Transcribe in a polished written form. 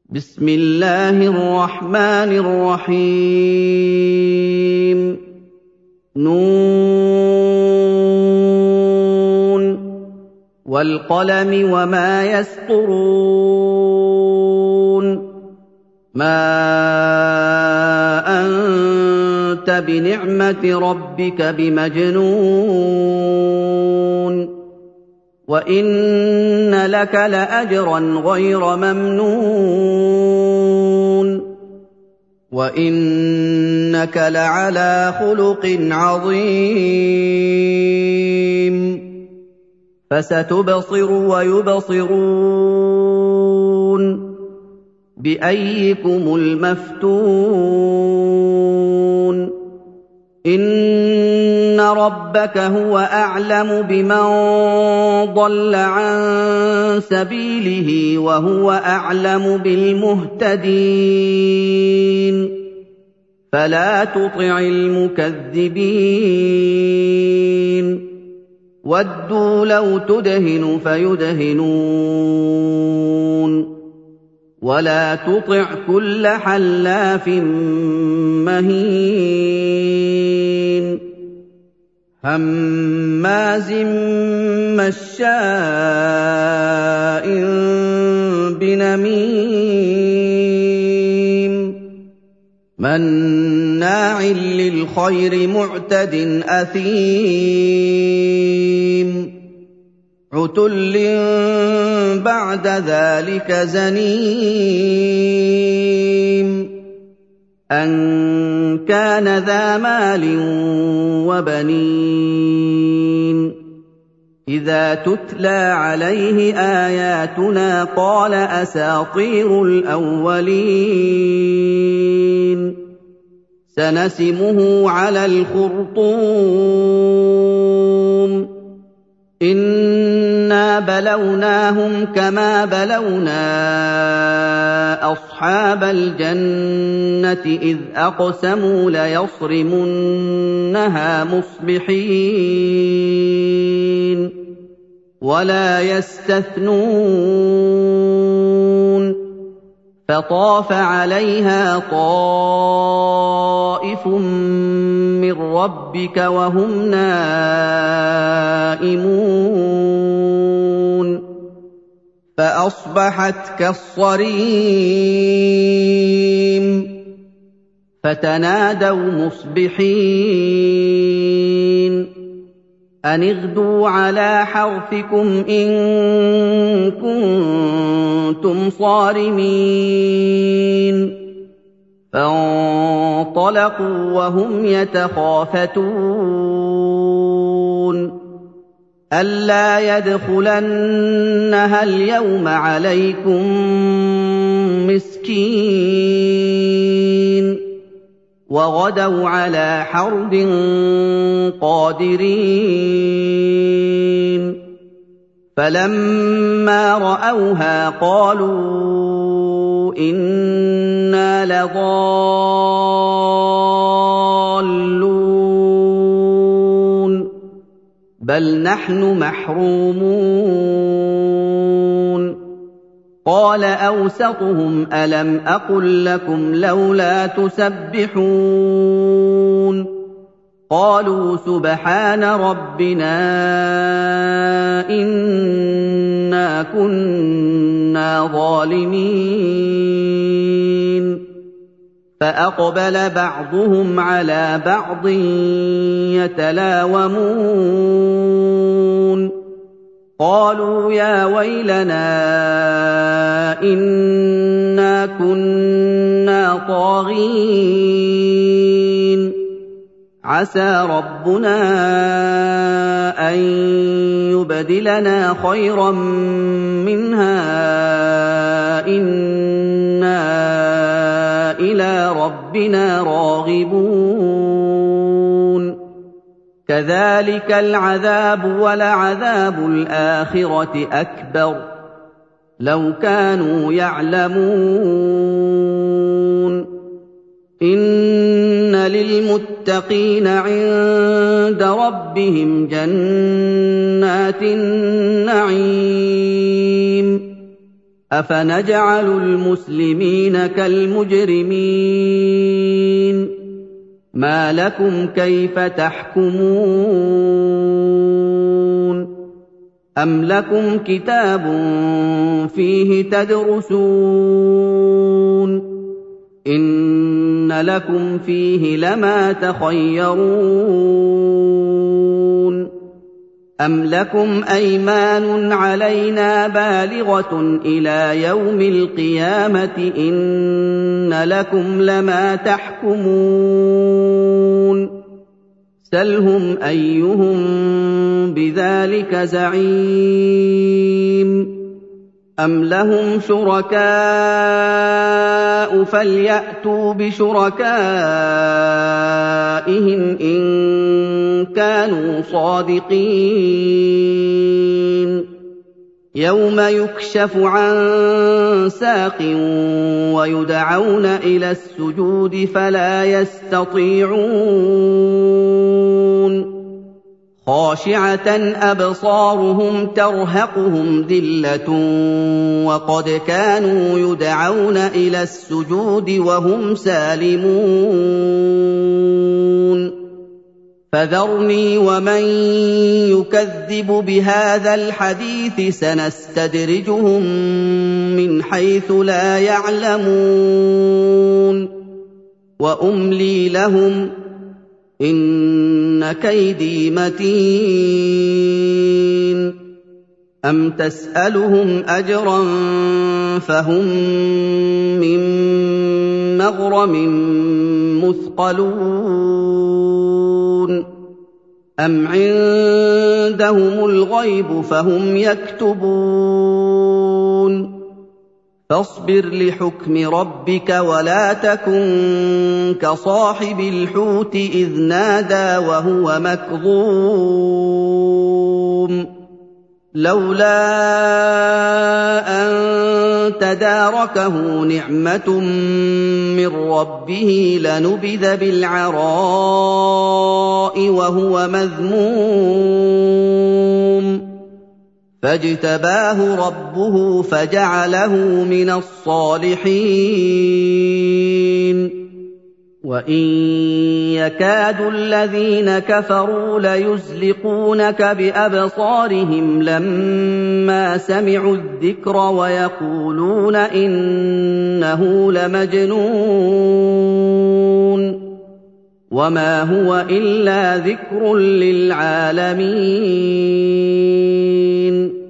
بسم الله الرحمن الرحيم نون والقلم وما يسطرون ما أنت بنعمة ربك بمجنون وَإِنَّ لَكَ لَأَجْرًا غَيْرَ مَمْنُونٍ وَإِنَّكَ لَعَلَىٰ خُلُقٍ عَظِيمٍ فَسَتُبْصِرُ وَيُبْصِرُونَ بِأَييِّكُمُ الْمَفْتُونُ إِنَّ رَبَّكَ هُوَ أَعْلَمُ بِمَن ضَلَّ عَن سَبِيلِهِ وَهُوَ أَعْلَمُ بِالْمُهْتَدِينَ فَلَا تُطِعِ الْمُكَذِّبِينَ وَدُّوا لَوْ تُدْهِنُ فَيُدْهِنُونَ وَلَا تُطِعْ كُلَّ حَلَّافٍ مَّهِينٍ هَمَّازٍ مَّشَّاءٍ بِنَمِيمٍ مَّنَّاعٍ لِّلْخَيْرِ مُعْتَدٍ أَثِيمٍ عُتُلٍّ بَعْدَ ذَٰلِكَ زَنِيمٍ أَن كَانَ ذَا مَالٍ وَبَنِينَ إِذَا تُتْلَىٰ عَلَيْهِ آيَاتُنَا قَالَ أَسَاطِيرُ الْأَوَّلِينَ سَنَسِمُهُ عَلَى الْخُرْطُومِ إِنَّا بَلَوْنَاهُمْ كَمَا بَلَوْنَا أَصْحَابَ الْجَنَّةِ إِذْ أَقْسَمُوا لَيَصْرِمُنَّهَا مُصْبِحِينَ وَلَا يَسْتَثْنُونَ فَطَافَ عَلَيْهَا طَائِفٌ مِّن رَّبِّكَ وَهُمْ نَائِمُونَ فَأَصْبَحَتْ كَالصَّرِيمِ فَتَنَادَوْا مُصْبِحِينَ أَنِ اغْدُوا عَلَىٰ حَرْثِكُمْ إِن كُنتُمْ صَارِمِينَ فَانطَلَقُوا وَهُمْ يَتَخَافَتُونَ أَلَّا يَدْخُلَنَّهَا الْيَوْمَ عَلَيْكُم مِّسْكِينٌ وَغَدَوْا عَلَىٰ حَرْدٍ قَادِرِينَ فَلَمَّا رَأَوْهَا قَالُوا إِنَّا لَضَالُّونَ بَلْ نَحْنُ مَحْرُومُونَ قَالَ أَوْسَطُهُمْ أَلَمْ أَقُل لَّكُمْ لَوْلَا تُسَبِّحُونَ قَالُوا سُبْحَانَ رَبِّنَا إِنَّا كُنَّا ظَالِمِينَ فَأَقْبَلَ بَعْضُهُمْ عَلَىٰ بَعْضٍ يَتَلَاوَمُونَ قَالُوا يَا وَيْلَنَا إِنَّا كُنَّا طَاغِينَ عَسَىٰ رَبُّنَا أَن يُبْدِلَنَا خَيْرًا مِّنْهَا إِنَّا إِلَىٰ رَبِّنَا رَاغِبُونَ كَذَٰلِكَ الْعَذَابُ وَلَعَذَابُ الْآخِرَةِ أَكْبَرُ لَوْ كَانُوا يَعْلَمُونَ إِنَّ لِلْمُتَّقِينَ عِندَ رَبِّهِمْ جَنَّاتِ النَّعِيمِ أَفَنَجْعَلُ الْمُسْلِمِينَ كَالْمُجْرِمِينَ مَا لَكُمْ كَيْفَ تَحْكُمُونَ أَمْ لَكُمْ كِتَابٌ فِيهِ تَدْرُسُونَ إِنَّ لَكُمْ فِيهِ لَمَا تَخَيَّرُونَ أَمْ لَكُمْ أَيْمَانٌ عَلَيْنَا بَالِغَةٌ إِلَىٰ يَوْمِ الْقِيَامَةِ إِنَّ لَكُمْ لَمَا تَحْكُمُونَ سَلْهُمْ أَيُّهُم بِذَٰلِكَ زَعِيمٌ أَمْ لَهُمْ شُرَكَاءُ فَلْيَأْتُوا بِشُرَكَائِهِمْ إِن كَانُوا صَادِقِينَ يَوْمَ يُكْشَفُ عَن سَاقٍ وَيُدْعَوْنَ إِلَى السُّجُودِ فَلَا يَسْتَطِيعُونَ خَاشِعَةً أَبْصَارُهُمْ تَرْهَقُهُمْ ذِلَّةٌ وَقَدْ كَانُوا يُدْعَوْنَ إِلَى السُّجُودِ وَهُمْ سَالِمُونَ فَذَرْنِي وَمَن يُكَذِّبُ بِهَٰذَا الْحَدِيثِ سَنَسْتَدْرِجُهُم مِّنْ حَيْثُ لَا يَعْلَمُونَ وَأُمْلِي لَهُمْ إِنَّ كَيْدِي مَتِينٌ أَمْ تَسْأَلُهُمْ أَجْرًا فَهُم مِّن مَّغْرَمٍ مُّثْقَلُونَ أَمْ عِندَهُمُ الْغَيْبُ فَهُمْ يَكْتُبُونَ فاصبر لحكم ربك ولا تكن كصاحب الحوت إذ نادى وهو مكظوم لولا أن تداركه نعمة من ربه لنبذ بالعراء وهو مذموم فاجتباه ربه فجعله من الصالحين وإن يكاد الذين كفروا ليزلقونك بأبصارهم لما سمعوا الذكر ويقولون إنه لمجنون وما هو إلا ذكر للعالمين